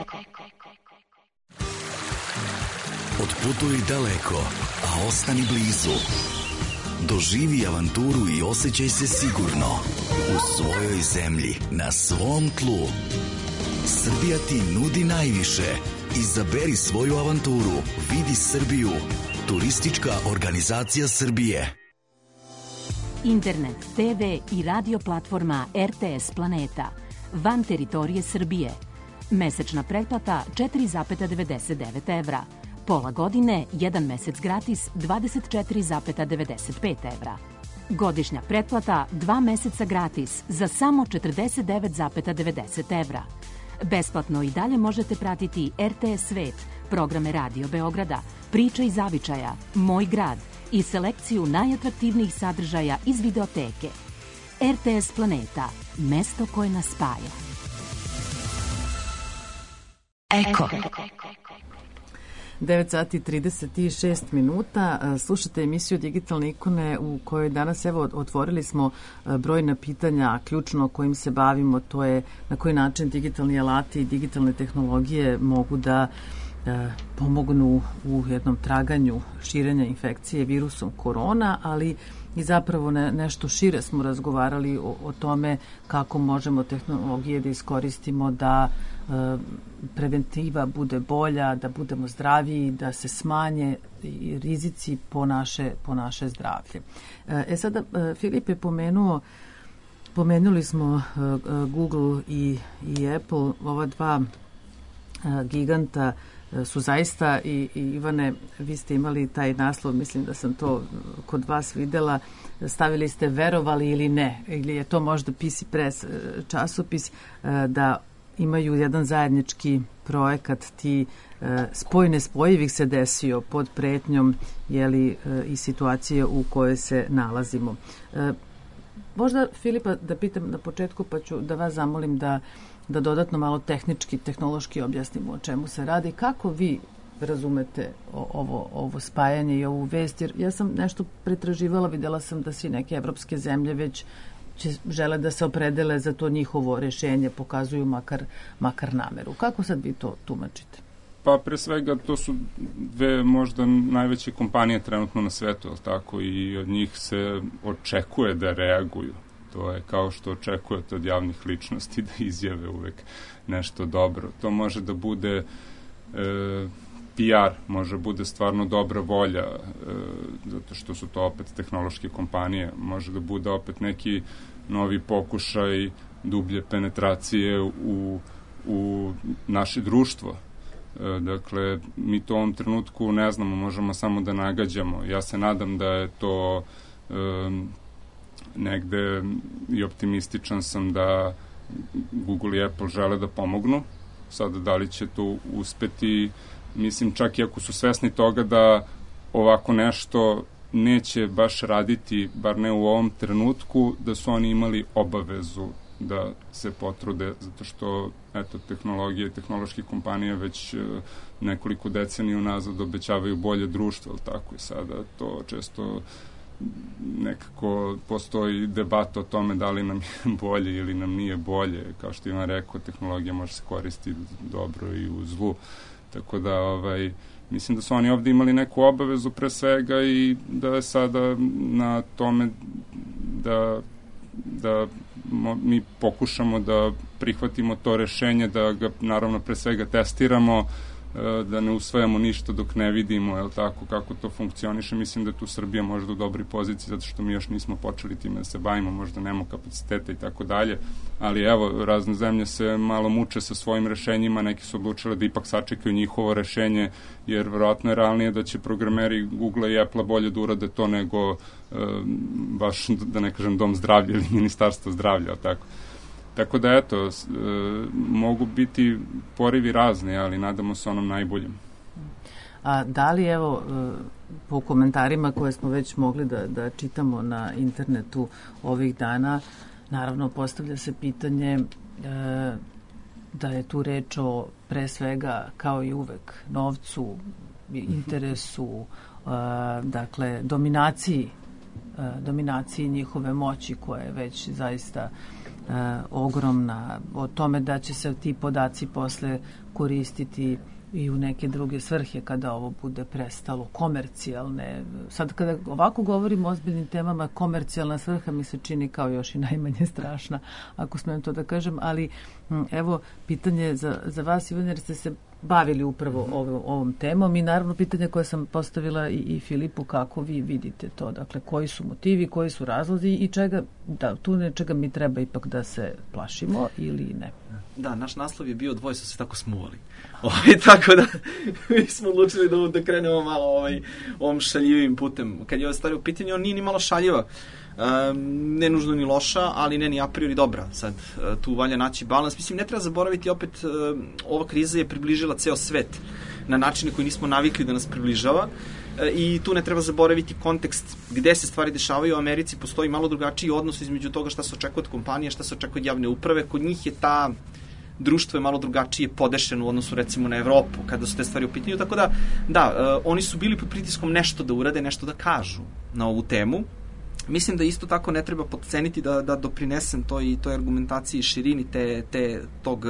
Otputuj daleko, a ostani blizu. Doživi avanturu i osjećaj se sigurno u svojoj zemlji, na svom tlu. Srbija ti nudi najviše. Izaberi svoju avanturu. Vidi Srbiju. Turistička organizacija Srbije. Internet, te ve i radio platforma er te es Planeta. Van teritorije Srbije. Mesečna pretplata četiri zarez devedeset devet evra. Pola godine, jedan mesec gratis, dvadeset četiri zarez devedeset pet evra. Godišnja pretplata, dva meseca gratis, za samo četrdeset devet zarez devedeset evra. Besplatno i dalje možete pratiti er te es Svet, programe Radio Beograda, Priče iz zavičaja, Moj grad i selekciju najatraktivnijih sadržaja iz videoteke. er te es Planeta, mesto koje nas spaja. Eko. devet sati i trideset šest minuta. Slušate emisiju Digitalne ikone u kojoj danas evo otvorili smo brojna pitanja, ključno kojim se bavimo, to je na koji način digitalni alati i digitalne tehnologije mogu da pomognu u jednom traganju širenja infekcije virusom korona, ali i zapravo ne, nešto šire smo razgovarali o, o tome kako možemo tehnologije da iskoristimo da e, preventiva bude bolja, da budemo zdraviji, da se smanje rizici po naše, po naše zdravlje. E sada, e, Filip je pomenuo, pomenuli smo e, Google i, i Apple, ova dva e, giganta su zaista i, i Ivane, vi ste imali taj naslov, mislim da sam to kod vas videla, stavili ste verovali ili ne, ili je to možda P C Press časopis, da imaju jedan zajednički projekat, ti spoj nespojivih se desio pod pretnjom jeli, i situacije u kojoj se nalazimo. Možda, Filipa, da pitam na početku, pa ću da vas zamolim da da dodatno malo tehnički, tehnološki objasnimo o čemu se radi. Kako vi razumete ovo, ovo spajanje i ovu vest? Jer ja sam nešto pretraživala, videla sam da svi neke evropske zemlje već će, žele da se opredele za to njihovo rešenje, pokazuju makar, makar nameru. Kako sad vi to tumačite? Pa pre svega to su dve možda najveće kompanije trenutno na svetu, ali tako, i od njih se očekuje da reaguju. To je kao što očekujete od javnih ličnosti da izjave uvek nešto dobro. To može da bude e, P R, može bude stvarno dobra volja, e, zato što su to opet tehnološke kompanije, može da bude opet neki novi pokušaj dublje penetracije u, u naše društvo. E, dakle, mi to u ovom trenutku ne znamo, možemo samo da nagađamo. Ja se nadam da je to e, negde i optimističan sam da Google i Apple žele da pomognu. Sada da li će to uspeti, mislim čak i ako su svesni toga da ovako nešto neće baš raditi, bar ne u ovom trenutku, da su oni imali obavezu da se potrude, zato što eto, tehnologije i tehnološke kompanije već nekoliko decenija unazad obećavaju bolje društvo, ali tako i sada to često nekako postoji debata o tome da li nam je bolje ili nam nije bolje. Kao što imam rekao, tehnologija može se koristiti dobro i u zlu. Tako da, ovaj, mislim da su oni ovde imali neku obavezu pre svega i da je sada na tome da, da mo, mi pokušamo da prihvatimo to rešenje, da ga naravno pre svega testiramo, da ne usvajamo ništa dok ne vidimo, jel tako, kako to funkcioniše. Mislim da tu Srbija možda u dobroj poziciji, zato što mi još nismo počeli time da se bavimo, možda nemamo kapaciteta i tako dalje, ali evo, razne zemlje se malo muče sa svojim rešenjima, neki su odlučili da ipak sačekaju njihovo rešenje, jer verovatno je realnije da će programeri Google i Apple bolje da urade to nego e, baš, da ne kažem, Dom zdravlja ili Ministarstvo zdravlja, jel tako. Tako da, eto, e, mogu biti porivi razni, ali nadamo se onom najboljem. A da li, evo, po komentarima koje smo već mogli da, da čitamo na internetu ovih dana, naravno postavlja se pitanje e, da je tu reč o pre svega, kao i uvek, novcu, interesu, e, dakle, dominaciji, e, dominaciji njihove moći koja je već zaista e, ogromna, o tome da će se ti podaci posle koristiti i u neke druge svrhe kada ovo bude prestalo, komercijalne. Sad kada ovako govorimo o ozbiljnim temama, komercijalna svrha mi se čini kao još i najmanje strašna, ako smem to da kažem, ali evo pitanje za, za vas, Ivan, jer ste se bavili upravo ovo, ovom temom i naravno pitanje koje sam postavila i, i Filipu, kako vi vidite to, dakle koji su motivi, koji su razlozi i čega, da, tu nečega mi treba ipak da se plašimo ili ne. Da, naš naslov je bio Dvoje su se tako smuvali. Ovaj, tako da mi smo odlučili da, da krenemo malo ovaj, ovom šaljivim putem. Kad je ova stvar u pitanju, on nije ni malo šaljiva. Um, ne nužno ni loša, ali ne ni a priori dobra. Sad, uh, tu valja naći balans. Mislim, ne treba zaboraviti opet, uh, ova kriza je približila ceo svet na načine koji nismo navikli da nas približava. Uh, I tu ne treba zaboraviti kontekst gde se stvari dešavaju. U Americi postoji malo drugačiji odnos između toga šta se očekuje od kompanije, šta se očekuje od javne uprave. Kod njih je ta društvo je malo drugačije podešeno u odnosu recimo na Evropu kada su te stvari u pitanju. Tako da, da, uh, oni su bili pod pritiskom nešto da urade, nešto da kažu na ovu temu. Mislim da isto tako ne treba podceniti da, da doprinesem toj, toj argumentaciji i širini te, te, tog,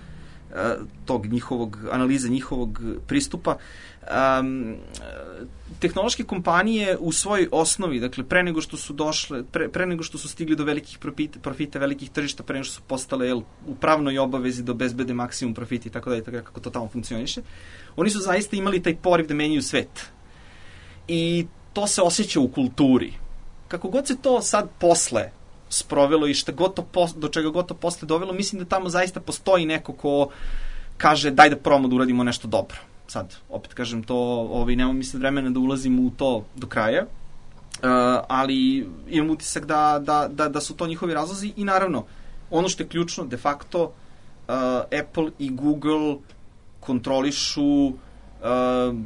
tog njihovog, analize njihovog pristupa. Um, tehnološke kompanije u svojoj osnovi, dakle pre nego što su došle, pre, pre nego što su stigli do velikih profita, profita velikih tržišta, pre nego što su postale jel, u pravnoj obavezi da obezbede maksimum profita i tako da i tako kako to tamo funkcioniše, oni su zaista imali taj poriv da menjaju svet. I to se osjeća u kulturi. Kako god se to sad posle sprovelo i šta god to pos, do čega god to posle dovelo, mislim da tamo zaista postoji neko ko kaže daj da probamo da uradimo nešto dobro. Sad, opet kažem to, ovaj, nemam mislim vremena da ulazim u to do kraja, uh, ali imam utisak da, da, da, da su to njihovi razlozi i naravno, ono što je ključno, de facto, uh, Apple i Google kontrolišu uh,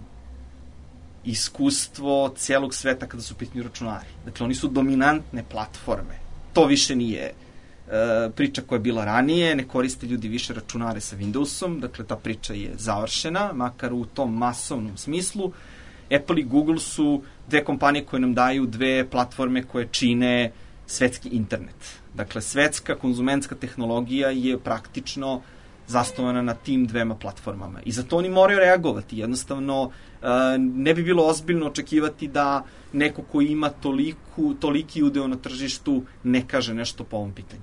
iskustvo celog sveta kada su pitanje računari. Dakle, oni su dominantne platforme. To više nije e, priča koja je bila ranije, ne koriste ljudi više računare sa Windowsom, dakle, ta priča je završena, makar u tom masovnom smislu. Apple i Google su dve kompanije koje nam daju dve platforme koje čine svetski internet. Dakle, svetska konzumentska tehnologija je praktično zasnovana na tim dvema platformama. I zato oni moraju reagovati. Jednostavno, ne bi bilo ozbiljno očekivati da neko ko ima toliku, toliki udeo na tržištu ne kaže nešto po ovom pitanju.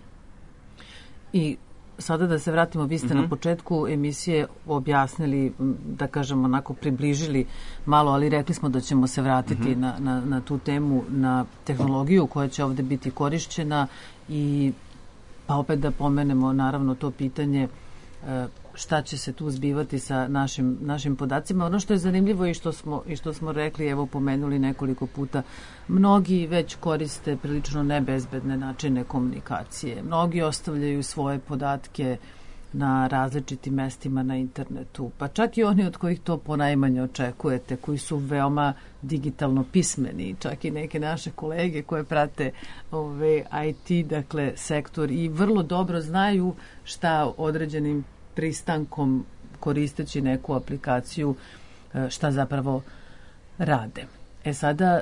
I sada da se vratimo, vi ste mm-hmm. na početku emisije objasnili, da kažemo, onako približili malo, ali rekli smo da ćemo se vratiti mm-hmm. na, na, na tu temu, na tehnologiju koja će ovde biti korišćena i pa opet da pomenemo naravno to pitanje šta će se tu zbivati sa našim, našim podacima. Ono što je zanimljivo i što smo, i što smo rekli, evo pomenuli nekoliko puta, mnogi već koriste prilično nebezbedne načine komunikacije. Mnogi ostavljaju svoje podatke na različitim mestima na internetu, pa čak i oni od kojih to ponajmanje očekujete, koji su veoma digitalno pismeni, čak i neke naše kolege koje prate ove I T, dakle, sektor i vrlo dobro znaju šta određenim pristankom koristeći neku aplikaciju šta zapravo rade. E sada,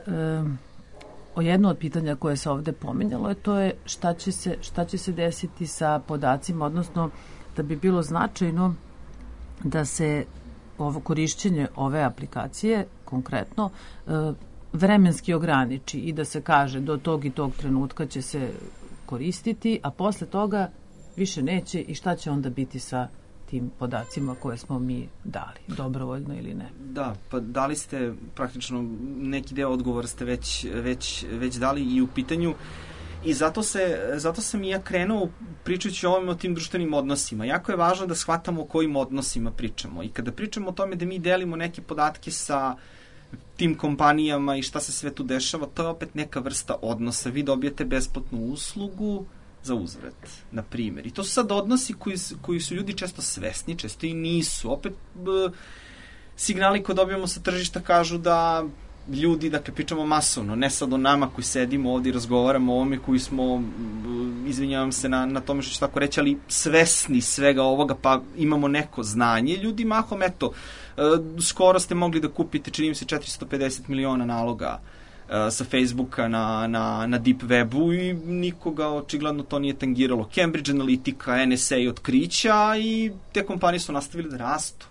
o jedno od pitanja koje se ovde pominjalo je to je šta će se, šta će se desiti sa podacima, odnosno da bi bilo značajno da se ovo korišćenje ove aplikacije konkretno vremenski ograniči i da se kaže do tog i tog trenutka će se koristiti, a posle toga više neće i šta će onda biti sa tim podacima koje smo mi dali, dobrovoljno ili ne. Da, pa dali ste praktično neki deo odgovora ste već, već, već dali i u pitanju i zato, se, zato sam i ja krenuo pričajući o ovim o tim društvenim odnosima. Jako je važno da shvatamo o kojim odnosima pričamo i kada pričamo o tome da mi delimo neke podatke sa tim kompanijama i šta se sve tu dešava, to je opet neka vrsta odnosa. Vi dobijete besplatnu uslugu za uzvrat, na primjer. I to su sad odnosi koji, koji su ljudi često svesni, često i nisu. Opet, signali koje dobijamo sa tržišta kažu da ljudi, dakle, pričamo masovno, ne sad o nama koji sedimo ovdje i razgovaramo o ovome, koji smo, izvinjavam se na, na tome što ću tako reći, ali svesni svega ovoga, pa imamo neko znanje. Ljudi mahom, eto, skoro ste mogli da kupite, čini mi se, četiristo pedeset miliona naloga sa Facebooka na, na, na Deep Webu i nikoga očigledno to nije tangiralo. Cambridge Analytica, N S A otkrića i te kompanije su nastavili da rastu.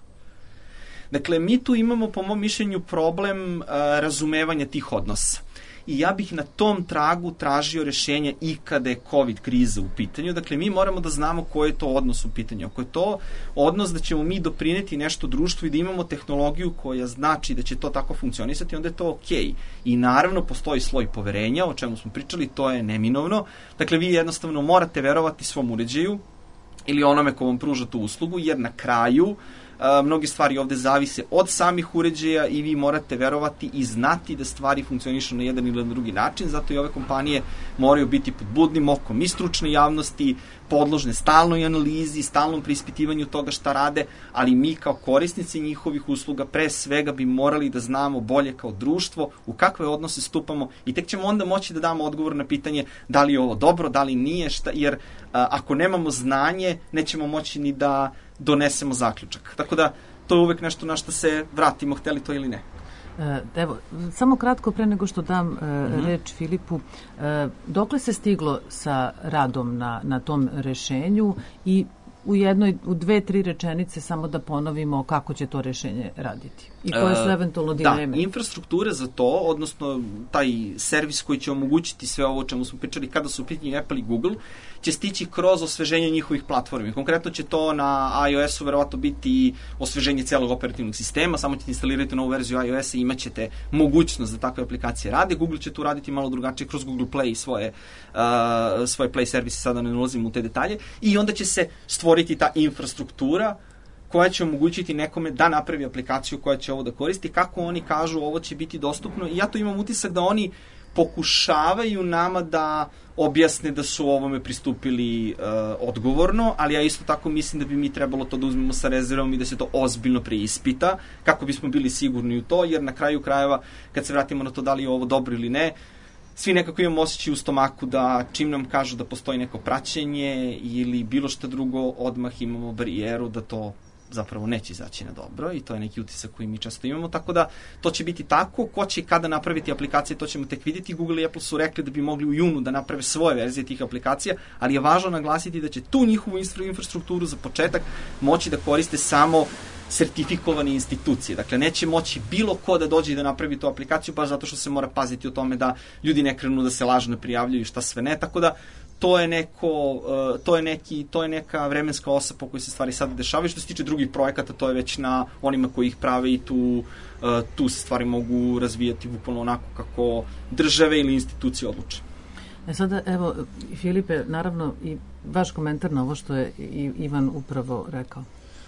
Dakle, mi tu imamo, po mom mišljenju, problem uh, razumevanja tih odnosa. I ja bih na tom tragu tražio rešenja i kada je COVID kriza u pitanju. Dakle, mi moramo da znamo koji je to odnos u pitanju. Ako je to odnos da ćemo mi doprineti nešto društvu i da imamo tehnologiju koja znači da će to tako funkcionisati, onda je to okej. I naravno, postoji sloj poverenja, o čemu smo pričali, to je neminovno. Dakle, vi jednostavno morate verovati svom uređaju ili onome ko vam pruža tu uslugu, jer na kraju Uh, mnogi stvari ovde zavise od samih uređaja i vi morate verovati i znati da stvari funkcionišu na jedan ili na drugi način, zato i ove kompanije moraju biti pod budnim okom i stručne javnosti, podložne stalnoj analizi, stalnom preispitivanju toga šta rade, ali mi kao korisnici njihovih usluga pre svega bi morali da znamo bolje kao društvo u kakve odnose stupamo i tek ćemo onda moći da damo odgovor na pitanje da li je ovo dobro, da li nije, šta, jer a, ako nemamo znanje, nećemo moći ni da donesemo zaključak. Tako da, to je uvek nešto na što se vratimo, hteli to ili ne. Evo, samo kratko pre nego što dam uh, mm-hmm. reč Filipu, uh, dokle se stiglo sa radom na, na tom rešenju i u jednoj, u dve, tri rečenice samo da ponovimo kako će to rešenje raditi i koje su eventualno dileme. Da, infrastrukture za to, odnosno taj servis koji će omogućiti sve ovo o čemu smo pričali kada su u pitanju Apple i Google, će stići kroz osveženje njihovih platformi. Konkretno će to na iOS-u verovatno biti osveženje celog operativnog sistema, samo ćete instalirati novu verziju iOS-a i imat ćete mogućnost da takve aplikacije rade. Google će tu raditi malo drugačije kroz Google Play i svoje, uh, svoje Play servise, sada ne ulazim u te detalje, i onda će se stvoriti ta infrastruktura koja će omogućiti nekome da napravi aplikaciju koja će ovo da koristi. Kako oni kažu, ovo će biti dostupno, i ja to imam utisak da oni pokušavaju nama da objasne da su ovome pristupili uh, odgovorno, ali ja isto tako mislim da bi mi trebalo to da uzmemo sa rezervom i da se to ozbiljno preispita, kako bismo bili sigurni u to, jer na kraju krajeva, kad se vratimo na to da li je ovo dobro ili ne, svi nekako imamo osjećaj u stomaku da čim nam kažu da postoji neko praćenje ili bilo šta drugo, odmah imamo barijeru da to zapravo neće izaći na dobro, i to je neki utisak koji mi često imamo, tako da to će biti tako. Ko će i kada napraviti aplikacije, to ćemo tek vidjeti. Google i Apple su rekli da bi mogli u junu da naprave svoje verzije tih aplikacija, ali je važno naglasiti da će tu njihovu infrastrukturu za početak moći da koriste samo sertifikovane institucije. Dakle, neće moći bilo ko da dođe i da napravi tu aplikaciju, baš zato što se mora paziti o tome da ljudi ne krenu da se lažno prijavljaju i šta sve ne, tako da to je neko, uh, to je neki, to je neka vremenska osa po kojoj se stvari sada dešavaju. Što se tiče drugih projekata, to je već na onima koji ih prave i tu, uh, tu se stvari mogu razvijati bukvalno onako kako države ili institucije odluče. E sada, evo, Filipe, naravno i vaš komentar na ovo što je Ivan upravo rekao.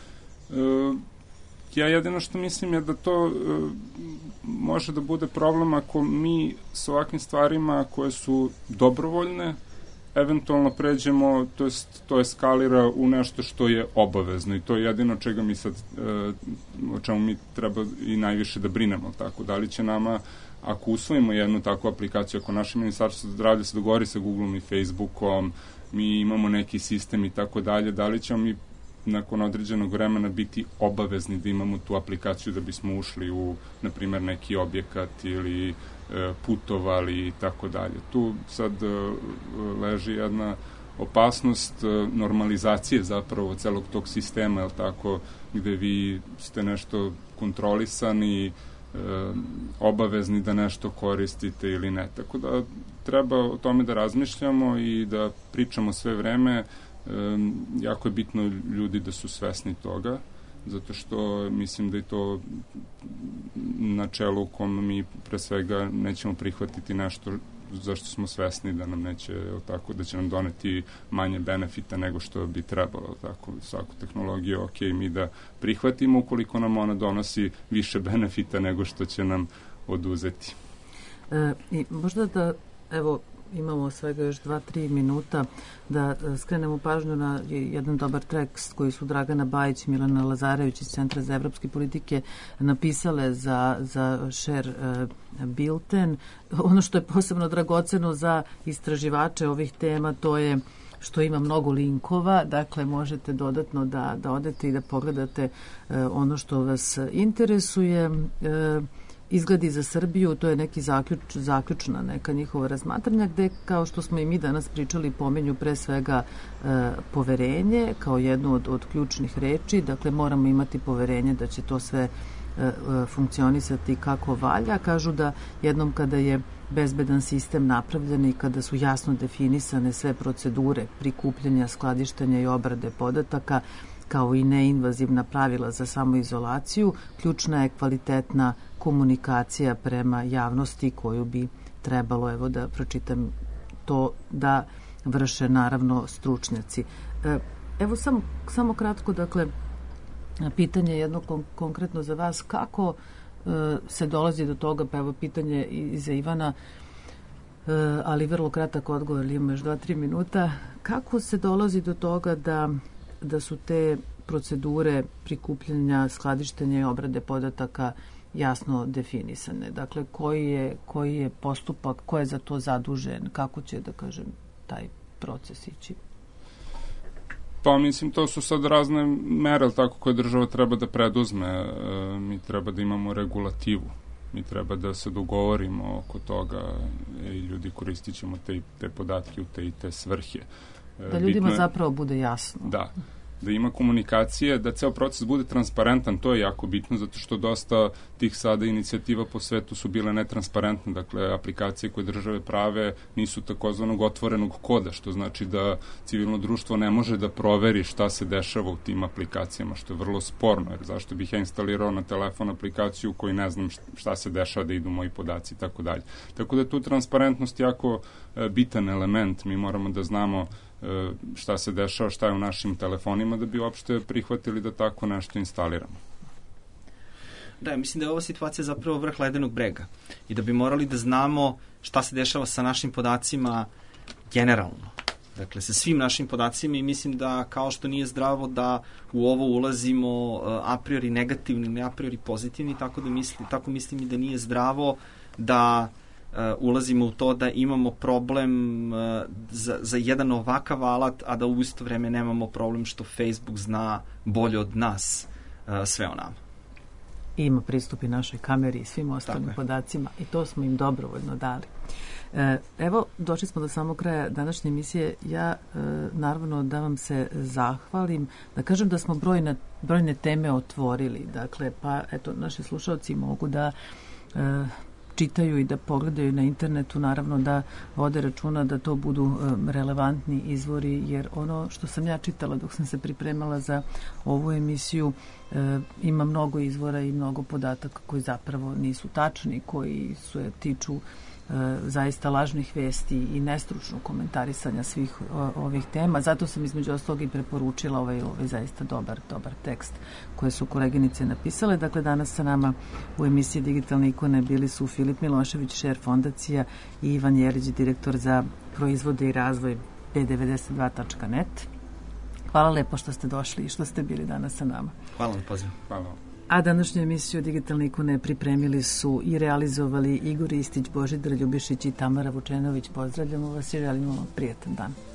Uh, ja jedino što mislim je da to uh, može da bude problem ako mi s ovakvim stvarima koje su dobrovoljne eventualno pređemo, to jest to eskalira u nešto što je obavezno, i to je jedino čega mi sad, e, o čemu mi treba i najviše da brinemo, tako. Da li će nama, ako usvojimo jednu takvu aplikaciju, ako naše ministarstvo zdravlja se dogovori sa Googleom i Facebookom, mi imamo neki sistem i tako dalje, da li ćemo mi nakon određenog vremena biti obavezni da imamo tu aplikaciju da bismo ušli u, na primjer, neki objekat ili putovali i tako dalje. Tu sad leži jedna opasnost normalizacije zapravo celog tog sistema, je li tako, gde vi ste nešto kontrolisani, obavezni da nešto koristite ili ne. Tako da treba o tome da razmišljamo i da pričamo sve vreme. Jako je bitno ljudi da su svesni toga, zato što mislim da je to načelo u kom mi pre svega nećemo prihvatiti nešto zašto smo svesni da nam neće, tako, da će nam doneti manje benefita nego što bi trebalo, tako. Svaku tehnologiju, ok, mi da prihvatimo ukoliko nam ona donosi više benefita nego što će nam oduzeti. E, i možda da, evo, imamo svega još dva, tri minuta da skrenemo pažnju na jedan dobar tekst koji su Dragana Bajić i Milana Lazarević iz Centra za evropske politike napisale za, za Share uh, Bilten. Ono što je posebno dragoceno za istraživače ovih tema, to je što ima mnogo linkova, dakle možete dodatno da, da odete i da pogledate uh, ono što vas interesuje. Uh, Izgledi za Srbiju, to je neki zaključ, zaključna neka njihova razmatranja gde, kao što smo i mi danas pričali, pomenju pre svega e, poverenje kao jednu od, od ključnih reči. Dakle, moramo imati poverenje da će to sve e, e, funkcionisati kako valja. Kažu da jednom kada je bezbedan sistem napravljen i kada su jasno definisane sve procedure prikupljanja, skladištenja i obrade podataka, kao i neinvazivna pravila za samoizolaciju, ključna je kvalitetna komunikacija prema javnosti koju bi trebalo, evo da pročitam to, da vrše naravno stručnjaci. Evo samo, samo kratko, dakle, pitanje jedno kon- konkretno za vas, kako e, se dolazi do toga, pa evo pitanje i za Ivana, e, ali vrlo kratak odgovor, ima još dva, tri minuta, kako se dolazi do toga da da su te procedure prikupljanja, skladištenja i obrade podataka jasno definisane. Dakle, koji je, koji je postupak, ko je za to zadužen, kako će, da kažem, taj proces ići? Pa mislim, to su sad razne mere, tako, koje država treba da preduzme. E, mi treba da imamo regulativu. Mi treba da se dogovorimo oko toga i ljudi koristit ćemo te, te podatke u te i te svrhe. Da ljudima je, zapravo bude jasno. Da, da ima komunikacije, da ceo proces bude transparentan, to je jako bitno, zato što dosta tih sada inicijativa po svetu su bile netransparentne, dakle, aplikacije koje države prave nisu takozvanog otvorenog koda, što znači da civilno društvo ne može da proveri šta se dešava u tim aplikacijama, što je vrlo sporno, jer zašto bih ja instalirao na telefon aplikaciju u kojoj ne znam šta se dešava, da idu moji podaci i tako dalje. Tako da je tu transparentnost jako e, bitan element, mi moramo da znamo šta se dešava, šta je u našim telefonima, da bi uopšte prihvatili da tako nešto instaliramo. Da, mislim da je ova situacija zapravo vrh ledenog brega i da bi morali da znamo šta se dešava sa našim podacima generalno. Dakle, sa svim našim podacima, i mislim da kao što nije zdravo da u ovo ulazimo a priori negativni, ne a priori pozitivni, tako da mislim, tako mislim i da nije zdravo da Uh, ulazimo u to da imamo problem uh, za, za jedan ovakav alat, a da u isto vreme nemamo problem što Facebook zna bolje od nas uh, sve o nama. Ima pristup i našoj kameri i svim ostalim podacima i to smo im dobrovoljno dali. E, evo, došli smo do samog kraja današnje emisije. Ja e, naravno da vam se zahvalim, da kažem da smo brojne, brojne teme otvorili, dakle, pa eto, naši slušalci mogu da e, čitaju i da pogledaju na internetu, naravno da vode računa da to budu um, relevantni izvori, jer ono što sam ja čitala dok sam se pripremala za ovu emisiju, e, ima mnogo izvora i mnogo podataka koji zapravo nisu tačni, koji se tiču e, zaista lažnih vesti i nestručnog komentarisanja svih o, ovih tema. Zato sam između ostalog i preporučila ovaj, ovaj zaista dobar, dobar tekst koje su koleginice napisale. Dakle, danas sa nama u emisiji Digitalne ikone bili su Filip Milošević, Share fondacija, i Ivan Jerić, direktor za proizvode i razvoj B devedeset dva tačka net. Hvala lepo što ste došli i što ste bili danas sa nama. Hvala vam, poziv. Hvala. A današnju emisiju Digitalne ikone pripremili su i realizovali Igor Istić, Božidar Ljubišić i Tamara Vučenović. Pozdravljamo vas i želimo vam prijatan dan.